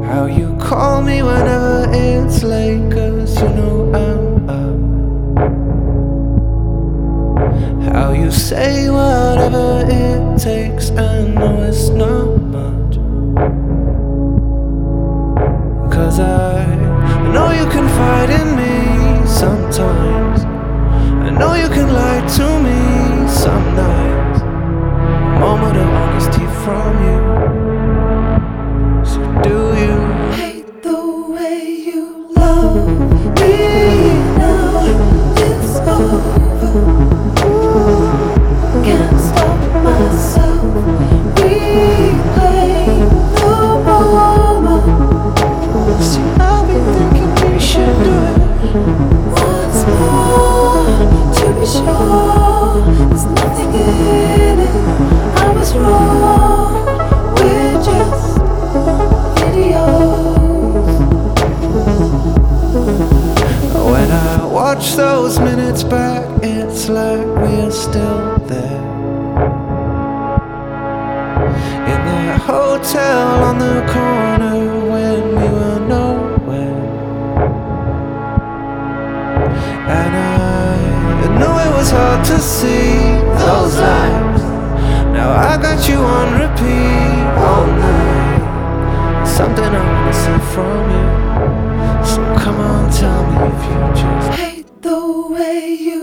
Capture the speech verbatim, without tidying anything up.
How you call me whenever it's late, 'cause you know I'm up. How you say whatever it takes, I know it's not much. 'Cause I know you confide in me sometimes. I know you can lie to me some nights. A moment of honesty from you. So do you hate the way you love me now? It's over. Ooh, can't stop myself replaying the moment. see? I'll be thinking we should do it Once more, to be sure, there's nothing in it. I was wrong, we're just videos. When I watch those minutes back, it's like we're still there. In that hotel on the corner when we were nowhere. And I knew it was hard to see those lines. Now I got you on repeat all night. Something I wanna see from you. So come on, tell me if you just Hate the way you